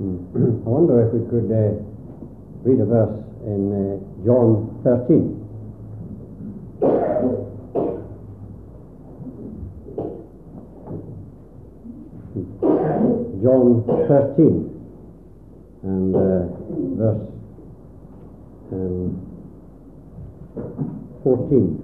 I wonder if we could read a verse in John 13. John 13 and verse 14.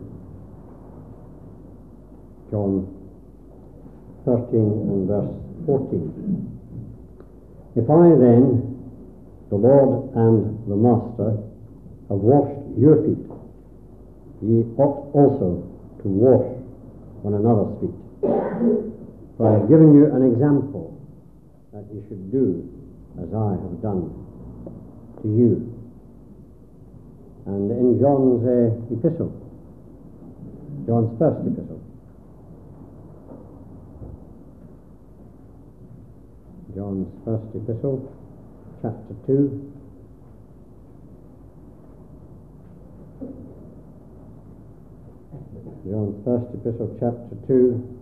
John 13 and verse 14. If I then, the Lord and the Master, have washed your feet, ye ought also to wash one another's feet. For I have given you an example that ye should do as I have done to you. And in John's epistle, John's first epistle, John's first epistle, chapter 2. John's first epistle, chapter 2.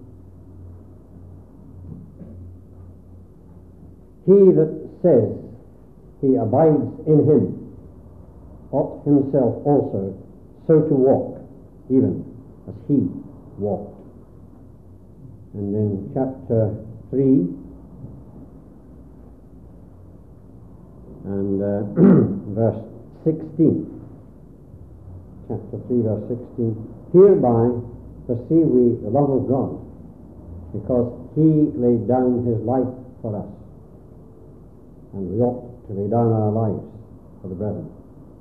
He that says he abides in him ought himself also so to walk, even as he walked. And in chapter 3 and verse 16, chapter 3 verse 16, hereby perceive we the love of God, because he laid down his life for us, and we ought to lay down our lives for the brethren.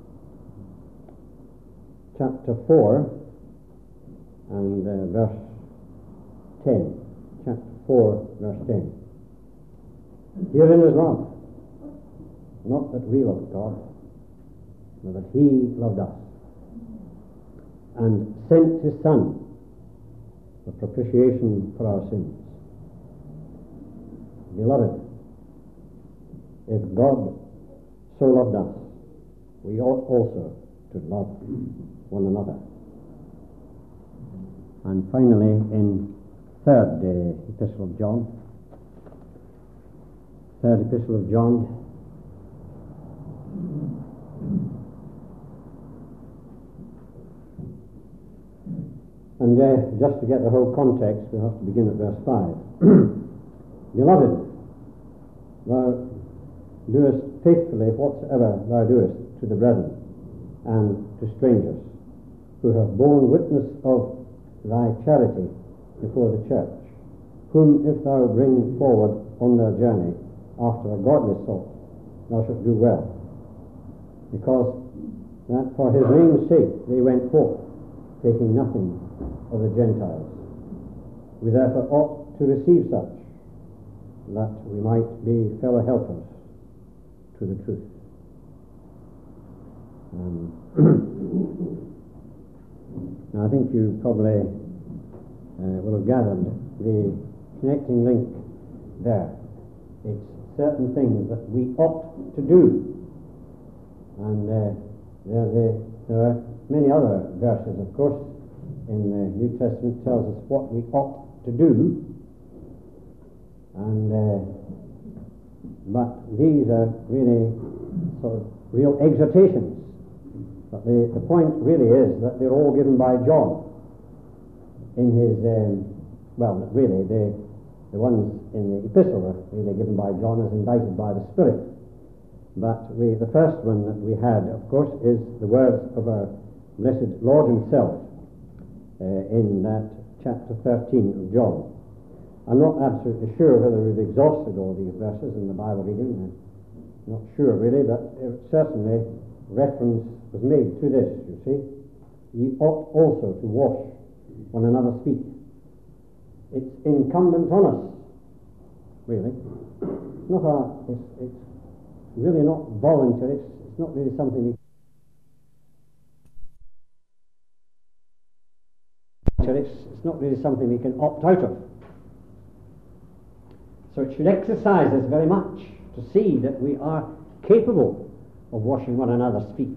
Chapter 4 and verse 10. Chapter 4 verse 10. Herein is love, not that we loved God, but that he loved us, and sent his Son, the propitiation for our sins. Beloved, if God so loved us, we ought also to love one another. And finally, in third epistle of John, third epistle of John, and just to get the whole context, we have to begin at verse 5. Beloved, thou doest faithfully whatsoever thou doest to the brethren and to strangers, who have borne witness of thy charity before the church, whom if thou bring forward on their journey after a godly sort, thou shalt do well, because that for his name's sake they went forth, taking nothing of the Gentiles. We therefore ought to receive such, that we might be fellow helpers to the truth. Now I think you probably will have gathered the connecting link there. It's certain things that we ought to do, and there are many other verses, of course, in the New Testament tells us what we ought to do, and but these are really sort of real exhortations. But the point really is that they're all given by John in his, really the ones in the epistle are really given by John as indited by the Spirit. But the first one that we had, of course, is the words of our blessed Lord himself in that chapter 13 of John. I'm not absolutely sure whether we've exhausted all these verses in the Bible reading. I'm not sure really, but certainly reference was made to this, you see. Ye ought also to wash one another's feet. It's incumbent on us, really. It's really not voluntary. It's not really something it's not really something we can opt out of. So it should exercise us very much to see that we are capable of washing one another's feet.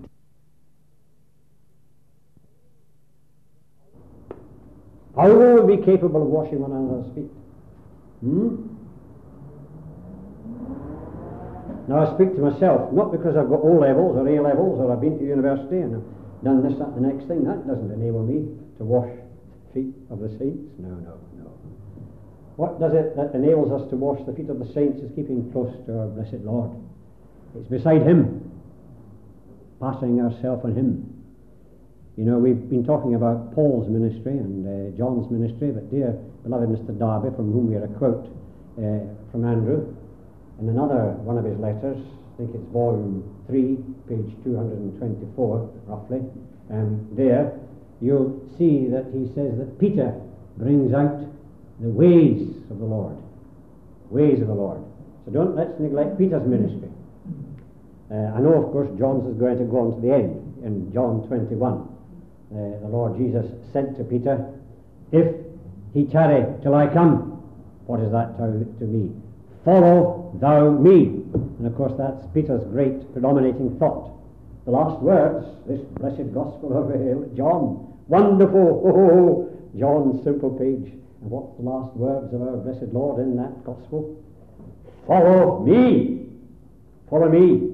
How will we be capable of washing one another's feet? Now I speak to myself, not because I've got O levels or A levels or I've been to university and I've done this, that, the next thing. That doesn't enable me to wash the feet of the saints. No. What does it that enables us to wash the feet of the saints is keeping close to our blessed Lord. It's beside Him, passing ourselves on Him. You know, we've been talking about Paul's ministry and John's ministry, but dear beloved Mr. Darby, from whom we are a quote from Andrew, in another one of his letters, I think it's volume 3, page 224, roughly, there you'll see that he says that Peter brings out the ways of the Lord. Ways of the Lord. So let's neglect Peter's ministry. I know, of course, John's is going to go on to the end in John 21. The Lord Jesus said to Peter, "If he tarry till I come," what is that to me? "Follow thou me." And of course that's Peter's great predominating thought. The last words, this blessed gospel of John, wonderful, John's simple page. And what's the last words of our blessed Lord in that gospel? Follow me. Follow me.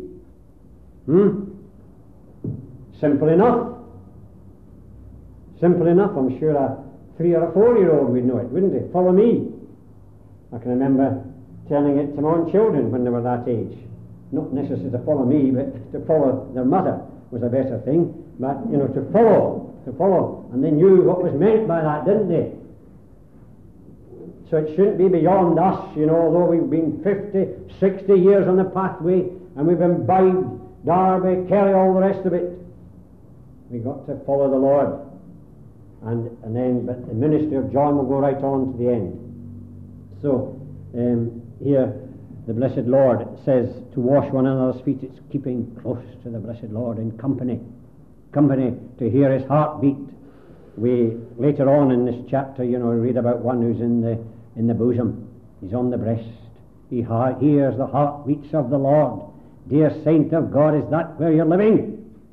Simple enough. Simple enough. I'm sure a 3 or a 4-year-old would know it, wouldn't he? Follow me. I can remember telling it to my own children when they were that age. Not necessarily to follow me, but to follow their mother was a better thing. But, you know, to follow. And they knew what was meant by that, didn't they? So it shouldn't be beyond us, you know, although we've been 50, 60 years on the pathway, and we've imbibed Darby, Kelly, all the rest of it. We've got to follow the Lord. But the ministry of John will go right on to the end. So, here, the blessed Lord says to wash one another's feet. It's keeping close to the blessed Lord in company to hear His heartbeat. We, later on in this chapter, you know, read about one who's in the bosom. He's on the breast. He hears the heartbeats of the Lord. Dear saint of God, is that where you're living?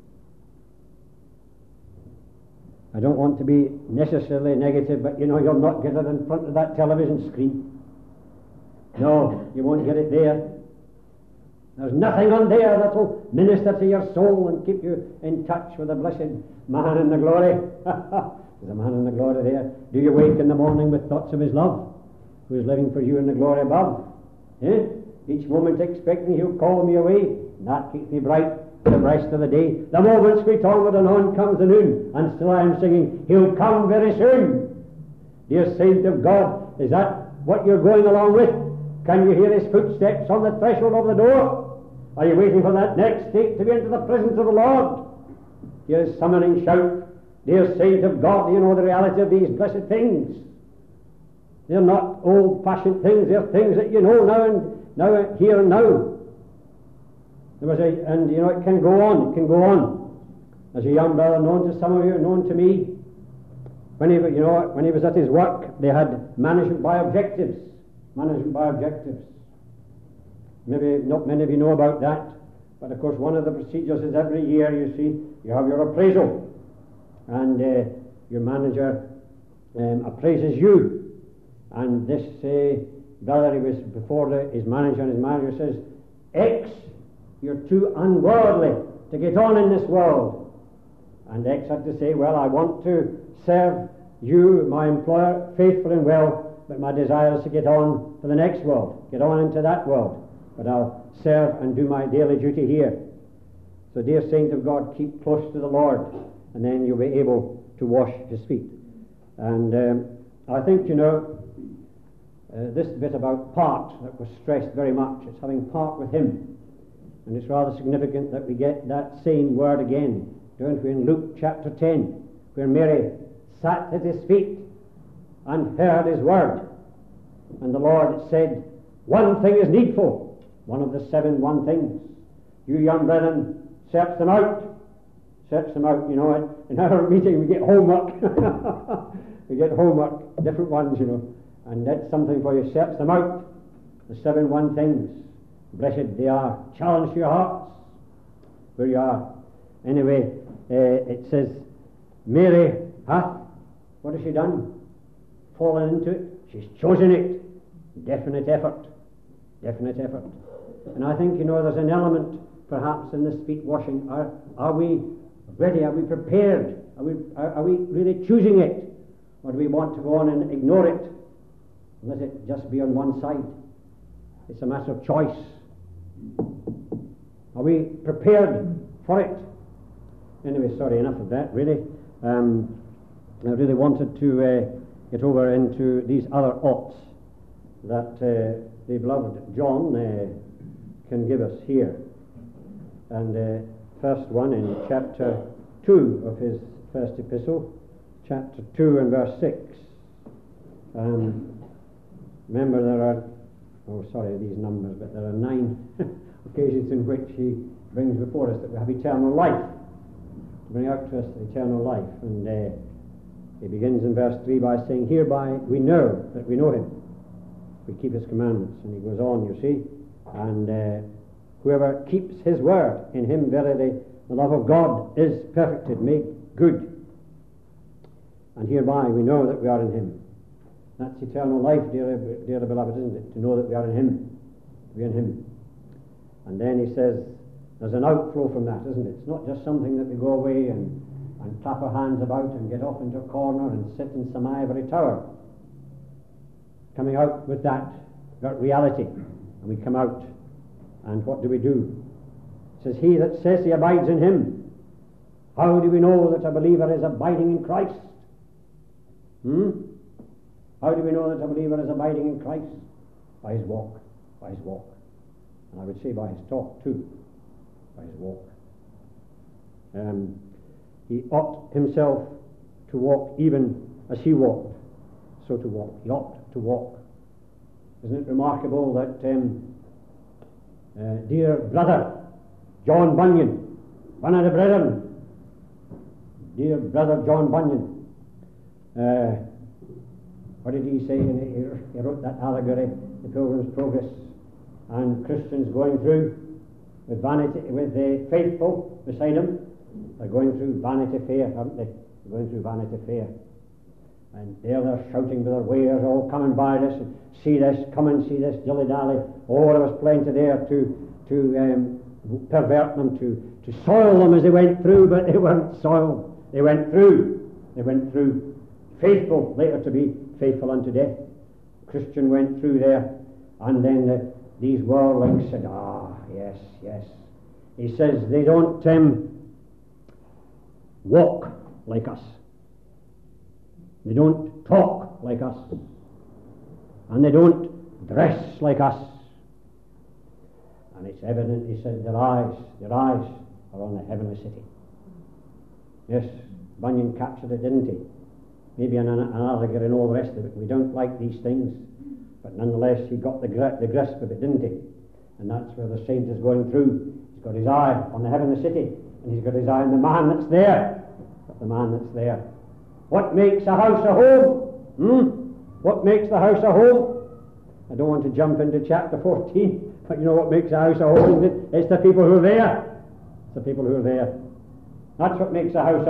I don't want to be necessarily negative, but you know, you'll not get it in front of that television screen. No, you won't get it there. There's nothing on there that will minister to your soul and keep you in touch with the blessed man in the glory. There's a man in the glory there. Do you wake in the morning with thoughts of His love, who is living for you in the glory above? Each moment expecting He'll call me away. And that keeps me bright for the rest of the day. The moments we onward and on comes the noon, and still I am singing, He'll come very soon. Dear saint of God, is that what you're going along with? Can you hear His footsteps on the threshold of the door? Are you waiting for that next state to be into the presence of the Lord? Hear His summoning shout. Dear saint of God, do you know the reality of these blessed things? They're not old-fashioned things. They're things that you know now, here and now. And you know, it can go on. It can go on. As a young brother, known to some of you, known to me, when he was at his work, they had management by objectives. Management by objectives. Maybe not many of you know about that, but of course one of the procedures is every year, you see, you have your appraisal, and your manager appraises you. And this brother, he was before his manager, and his manager says, X, you're too unworldly to get on in this world. And X had to say, well, I want to serve you, my employer, faithfully and well, but my desire is to get on to the next world, get on into that world. But I'll serve and do my daily duty here. So, dear saint of God, keep close to the Lord, and then you'll be able to wash His feet. And I think, you know, this bit about part that was stressed very much, it's having part with Him. And it's rather significant that we get that same word again, don't we, in Luke chapter 10, where Mary sat at His feet and heard His word. And the Lord said, one thing is needful, one of the 7 one things. You young brethren, search them out. Search them out, you know. In our meeting we get homework. We get homework, different ones, you know. And that's something for you. Search them out. The 7 one things. Blessed they are. Challenge to your hearts where you are. Anyway, it says, Mary hath, what has she done? Fallen into it. She's chosen it. Definite effort. Definite effort. And I think, there's an element perhaps in this feet washing. Are we ready? Are we prepared? Are we really choosing it? Or do we want to go on and ignore it? Let it just be on one side. It's a matter of choice. Are we prepared for it? Anyway, sorry, enough of that, really. I really wanted to get over into these other oughts that the beloved John can give us here. And first one in chapter 2 of his first epistle, chapter 2 and verse 6. Remember, there are, these numbers, but there are 9 occasions in which he brings before us that we have eternal life, to bring out to us eternal life. And he begins in verse 3 by saying, hereby we know that we know him. We keep his commandments. And he goes on, you see, and whoever keeps his word, in him verily the love of God is perfected, made good. And hereby we know that we are in him. That's eternal life, dear beloved, isn't it? To know that we are in him. To be in him. And then he says, there's an outflow from that, isn't it? It's not just something that we go away and clap our hands about and get off into a corner and sit in some ivory tower. Coming out with that reality. And we come out, and what do? It says, he that says he abides in him. How do we know that a believer is abiding in Christ? How do we know that a believer is abiding in Christ? By his walk. By his walk. And I would say by his talk too. By his walk. He ought himself to walk even as he walked. So to walk. He ought to walk. Isn't it remarkable that dear brother John Bunyan, one of the brethren, dear brother John Bunyan, what did he say? He wrote that allegory, The Pilgrim's Progress, and Christians going through with vanity, with the faithful beside him. They're going through Vanity Fair, aren't they? They're going through Vanity Fair. And there they're shouting to their wares, oh, come and buy this, and see this, come and see this, dilly-dally. Oh, there was plenty there to pervert them, to soil them as they went through, but they weren't soiled. They went through. They went through. Faithful, later to be faithful unto death. Christian went through there, and then these worldlings said, yes, yes. He says they don't walk like us. They don't talk like us. And they don't dress like us. And it's evident, he said, their eyes are on the heavenly city. Yes, Bunyan captured it, didn't he? Maybe an allegory and all the rest of it. We don't like these things, but nonetheless he got the grasp of it, didn't he? And that's where the saint is going through. He's got his eye on the heavenly city, and he's got his eye on the man that's there. The man that's there. What makes a house a home? What makes the house a home? I don't want to jump into chapter 14, but you know what makes a house a home, isn't it? It's the people who are there. It's the people who are there. That's what makes a house a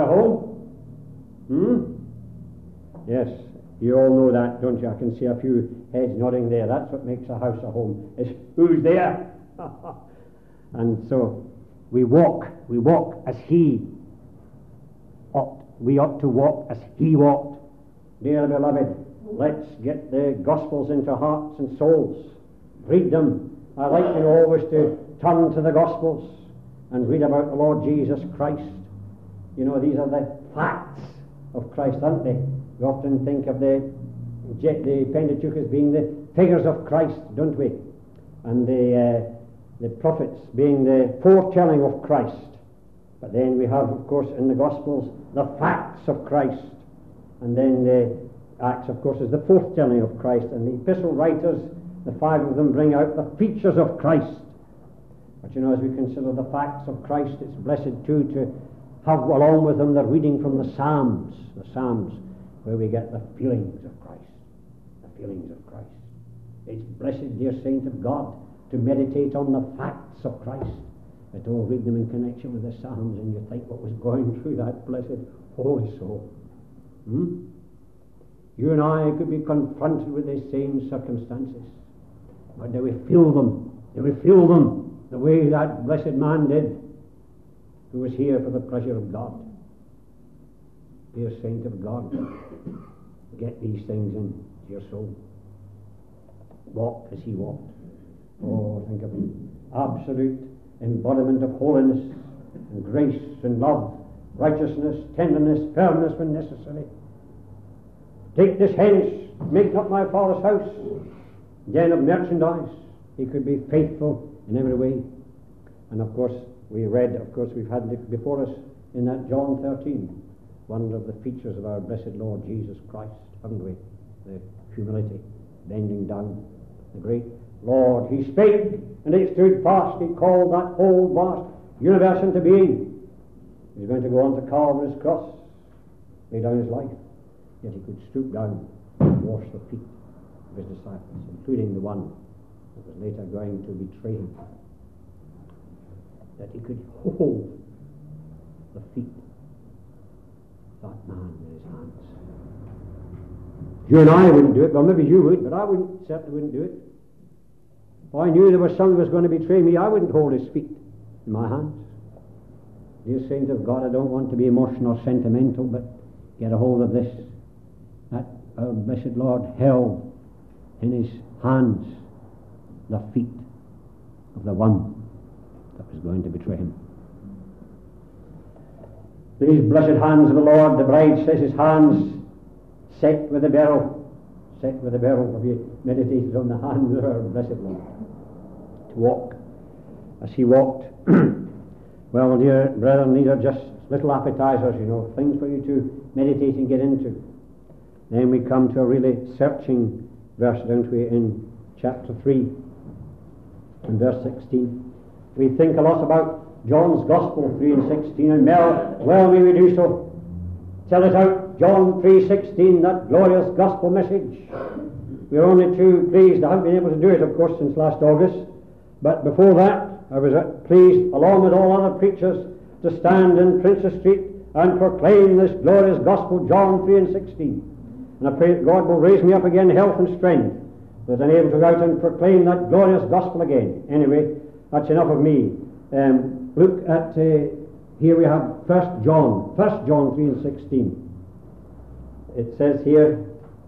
home. Yes, you all know that, don't you? I can see a few heads nodding there. That's what makes a house a home, is who's there. And so we walk as he ought. We ought to walk as he walked. Dear beloved, let's get the Gospels into hearts and souls. Read them. I like always to turn to the Gospels and read about the Lord Jesus Christ. You know, these are the facts of Christ, aren't they? We often think of the Pentateuch as being the figures of Christ, don't we? And the prophets being the foretelling of Christ. But then we have, of course, in the Gospels, the facts of Christ. And then the Acts, of course, is the foretelling of Christ. And the epistle writers, the 5 of them, bring out the features of Christ. But you know, as we consider the facts of Christ, it's blessed too to have along with them the reading from the Psalms, where we get the feelings of Christ. The feelings of Christ. It's blessed, dear saint of God, to meditate on the facts of Christ. But oh, read them in connection with the Psalms, and you think what was going through that blessed holy soul. You and I could be confronted with the same circumstances. But do we feel them Do we feel them the way that blessed man did, who was here for the pleasure of God? Dear saint of God, get these things into your soul. Walk as he walked. Oh, think of him. Absolute embodiment of holiness and grace and love, righteousness, tenderness, firmness when necessary. Take this hence, make not my father's house den of merchandise. He could be faithful in every way. And of course, we've had it before us in that John 13, one of the features of our blessed Lord Jesus Christ, haven't we? The humility, bending down, the great Lord. He spake, and it stood fast. He called that whole vast universe into being. He's going to go on to Calvary's cross, lay down his life, yet he could stoop down and wash the feet of his disciples, including the one that was later going to betray him. That he could hold the feet of that man in his hands. You and I wouldn't do it. Well, maybe you would, but I certainly wouldn't do it. If I knew there was someone who was going to betray me, I wouldn't hold his feet in my hands. Dear saint of God, I don't want to be emotional or sentimental, but get a hold of this. That our blessed Lord held in his hands the feet of the one that was going to betray him. These blessed hands of the Lord, the bride says, his hands set with the beryl. Set with the beryl. Have you meditated on the hands of our blessed Lord? To walk as he walked. Well, dear brethren, these are just little appetizers, things for you to meditate and get into. Then we come to a really searching verse, don't we, in chapter 3 and verse 16. We think a lot about John's Gospel 3 and 16, and well may we do so. Tell it out, John 3:16, that glorious gospel message. We're only too pleased. I haven't been able to do it, of course, since last August. But before that, I was pleased, along with all other preachers, to stand in Princess Street and proclaim this glorious gospel, John 3 and 16. And I pray that God will raise me up again, health and strength, that I'm able to go out and proclaim that glorious gospel again. Anyway, that's enough of me. Look at, here we have 1 John 3 and 16. It says here,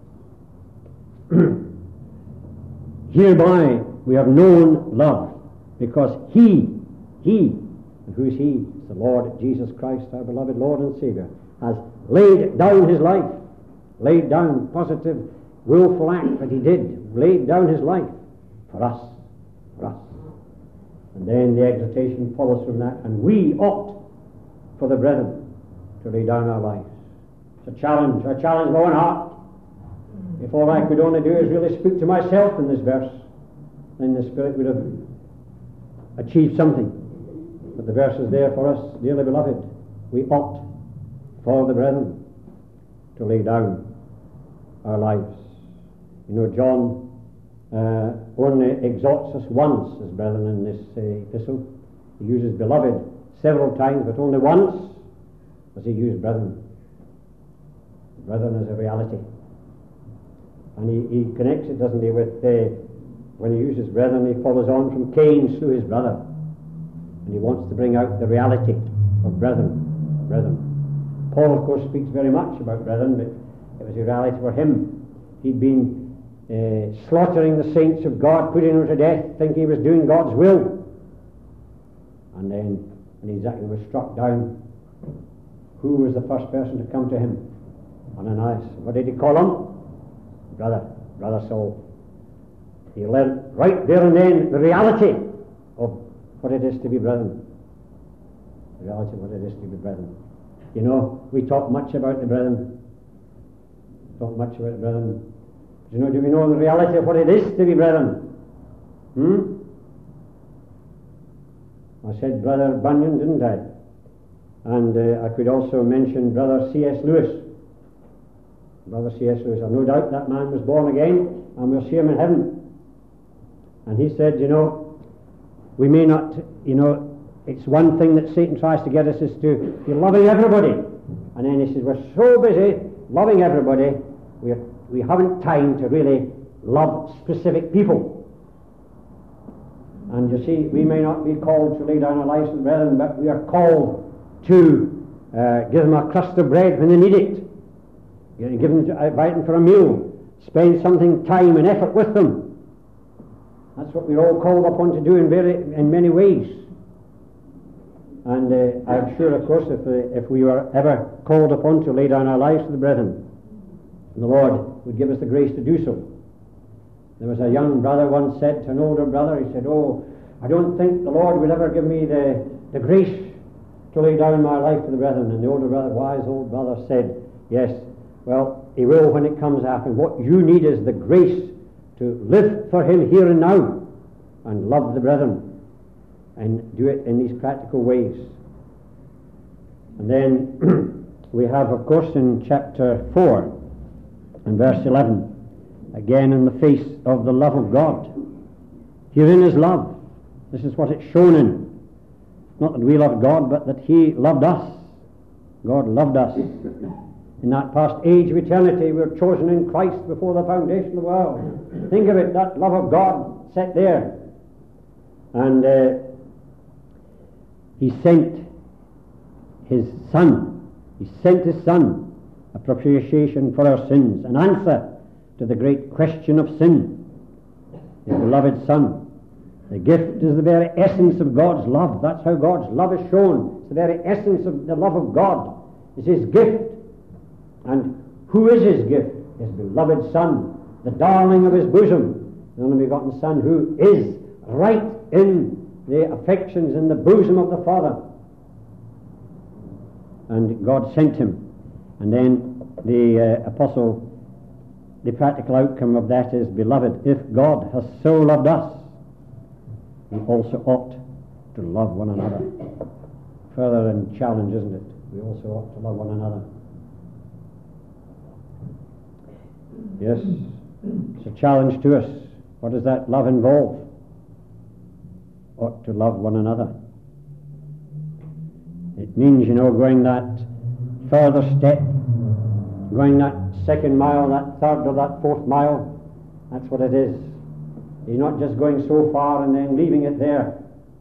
hereby we have known love, because he, and who is he? It's the Lord Jesus Christ, our beloved Lord and Savior, has laid down his life, laid down positive, willful act that he did, laid down his life for us. And then the exhortation follows from that, and we ought, for the brethren, to lay down our lives. It's a challenge of our own heart. If all I could only do is really speak to myself in this verse, then the Spirit would have achieved something. But the verse is there for us, dearly beloved. We ought, for the brethren, to lay down our lives. John only exhorts us once as brethren in this epistle. He uses beloved several times, but only once does he use brethren. Brethren is a reality. And he connects it, doesn't he, with, when he uses brethren, he follows on from Cain slew his brother. And he wants to bring out the reality of brethren. Paul, of course, speaks very much about brethren, but it was a reality for him. He'd been slaughtering the saints of God, putting them to death, thinking he was doing God's will. And then, when he exactly was struck down, who was the first person to come to him? Ananias. What did he call him? Brother Saul. He learned right there and then the reality of what it is to be brethren. The reality of what it is to be brethren. We talk much about the brethren. Do we know the reality of what it is to be brethren? I said Brother Bunyan, didn't I? And I could also mention Brother C.S. Lewis. Brother C.S. Lewis. I've no doubt that man was born again, and we'll see him in heaven. And he said, we may not, it's one thing that Satan tries to get us is to be loving everybody. And then he says, we're so busy loving everybody, we haven't time to really love specific people. And you see, we may not be called to lay down our lives for the brethren, but we are called to give them a crust of bread when they need it. You give them, invite them for a meal, spend something time and effort with them. That's what we're all called upon to do in many ways. And I'm sure, of course, if we were ever called upon to lay down our lives for the brethren, the Lord would give us the grace to do so. There was a young brother once said to an older brother, he said, "Oh, I don't think the Lord will ever give me the grace to lay down my life for the brethren." And the older brother, wise old brother, said, "Yes, well, He will when it comes happen. What you need is the grace to live for Him here and now and love the brethren and do it in these practical ways." And then we have, of course, in chapter 4 and verse 11, again in the face of the love of God. Herein is love. This is what it's shown in. Not that we loved God, but that He loved us. God loved us. In that past age of eternity, we were chosen in Christ before the foundation of the world. Think of it, that love of God set there. And He sent His Son. He sent His Son, a propitiation for our sins, an answer to the great question of sin. His beloved Son. The gift is the very essence of God's love. That's how God's love is shown. It's the very essence of the love of God. It's His gift. And who is His gift? His beloved Son, the darling of His bosom, the only begotten Son, who is right in the affections in the bosom of the Father. And God sent Him. And then the apostle, the practical outcome of that is, beloved, if God has so loved us, we also ought to love one another. Further in challenge, isn't it? We also ought to love one another. Yes, it's a challenge to us. What does that love involve? Ought to love one another. It means, going that further step, going that second mile, that third or that fourth mile. That's what it is. He's not just going so far and then leaving it there.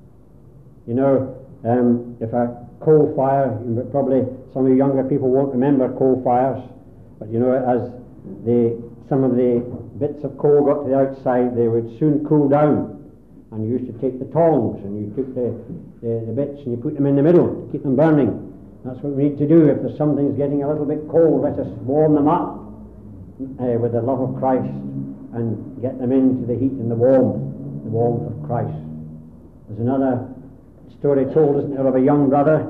If a coal fire, probably some of the younger people won't remember coal fires, but as some of the bits of coal got to the outside, they would soon cool down. And you used to take the tongs and you took the bits and you put them in the middle to keep them burning. That's what we need to do. If there's something's getting a little bit cold, let us warm them up with the love of Christ and get them into the heat and the warmth of Christ. There's another story told, isn't there, of a young brother.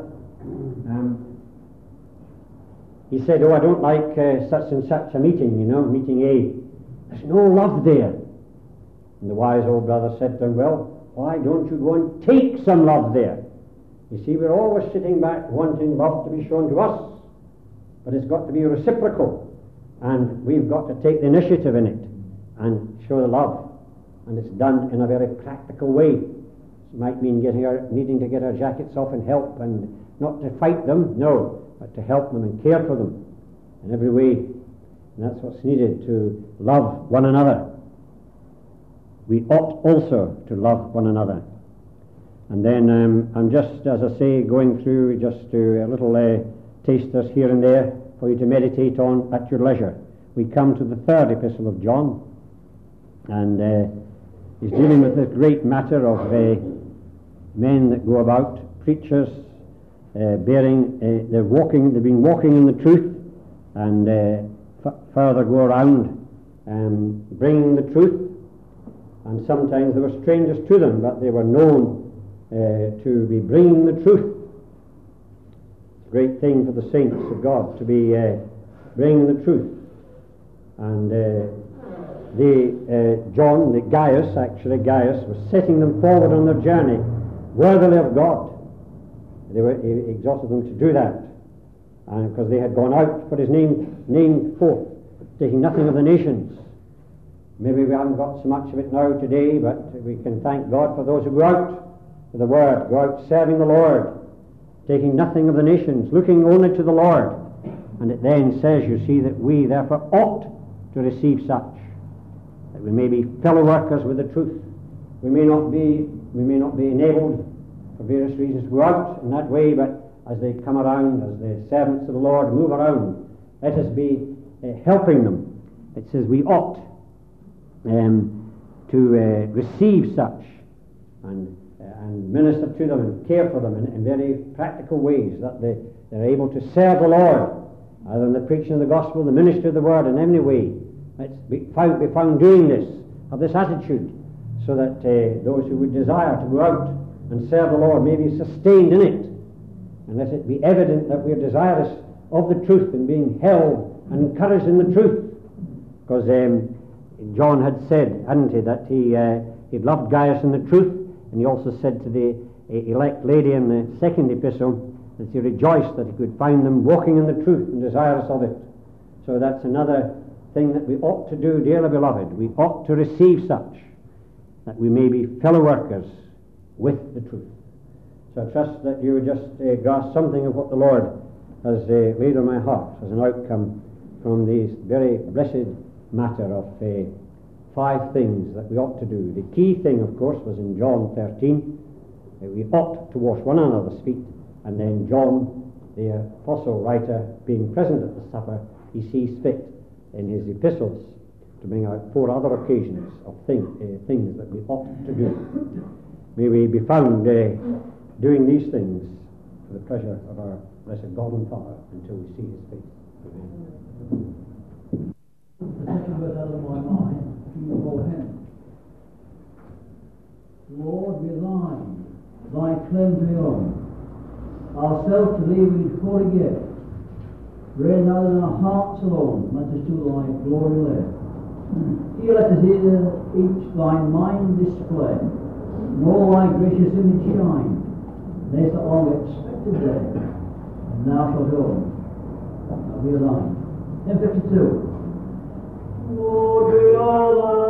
He said, "Oh, I don't like such and such a meeting, meeting A. There's no love there." And the wise old brother said to him, "Well, why don't you go and take some love there?" You see, we're always sitting back wanting love to be shown to us, but it's got to be reciprocal, and we've got to take the initiative in it and show the love, and it's done in a very practical way. It might mean needing to get our jackets off and help, and not to fight them, no, but to help them and care for them in every way. And that's what's needed, to love one another. We ought also to love one another. And then I'm just, as I say, going through just to a little tasters here and there for you to meditate on at your leisure. We come to the third epistle of John, and he's dealing with this great matter of men that go about, preachers, they've been walking in the truth, and further go around bringing the truth. And sometimes they were strangers to them, but they were known to be bringing the truth. It's a great thing for the saints of God to be bringing the truth. And Gaius was setting them forward on their journey worthily of God. He exhorted them to do that, and because they had gone out to put His name forth, taking nothing of the nations. Maybe we haven't got so much of it now today, but we can thank God for those who go out with the Word, go out serving the Lord, taking nothing of the nations, looking only to the Lord. And it then says, you see, that we therefore ought to receive such, that we may be fellow workers with the truth. We may not be we may not be enabled for various reasons to go out in that way, but as they come around, as the servants of the Lord move around, let us be helping them. It says we ought to receive such and minister to them and care for them in very practical ways, that they're able to serve the Lord, either in the preaching of the gospel, the ministry of the word, in any way. Let's be found doing this, have this attitude, so that those who would desire to go out and serve the Lord may be sustained in it, and let it be evident that we are desirous of the truth and being held and encouraged in the truth. Because John had said, hadn't he, that he loved Gaius in the truth, and he also said to the elect lady in the second epistle that he rejoiced that he could find them walking in the truth and desirous of it. So that's another thing that we ought to do, dearly beloved. We ought to receive such, that we may be fellow workers with the truth. So I trust that you would just grasp something of what the Lord has laid on my heart as an outcome from this very blessed matter of 5 things that we ought to do. The key thing, of course, was in John 13, that we ought to wash one another's feet, and then John, the apostle writer, being present at the supper, he sees fit in his epistles to bring out 4 other occasions of things that we ought to do. May we be found doing these things for the pleasure of our blessed God and Father until we see his face. Amen. The second verse out of my mind, King of all heaven. Lord, be thine, thy claim to be on. Ourselves to thee we fully give. Reign thou in our hearts alone, let us to thy glory live. Here let us each thy mind display, and all thy gracious image shine. This the long expected day, and now shall go, and be thine. Hymn 52. Lord, we are thine.